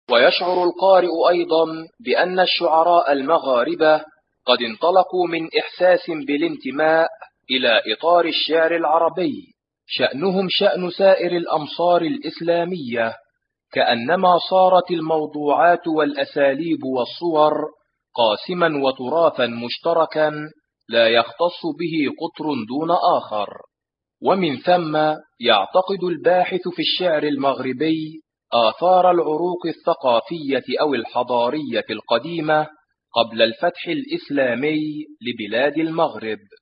ويشعر القارئ أيضا بأن الشعراء المغاربة قد انطلقوا من إحساس بالانتماء إلى إطار الشعر العربي، شأنهم شأن سائر الأمصار الإسلامية، كأنما صارت الموضوعات والأساليب والصور قاسما وتراثا مشتركا لا يختص به قطر دون آخر. ومن ثم يعتقد الباحث في الشعر المغربي آثار العروق الثقافية أو الحضارية القديمة قبل الفتح الإسلامي لبلاد المغرب.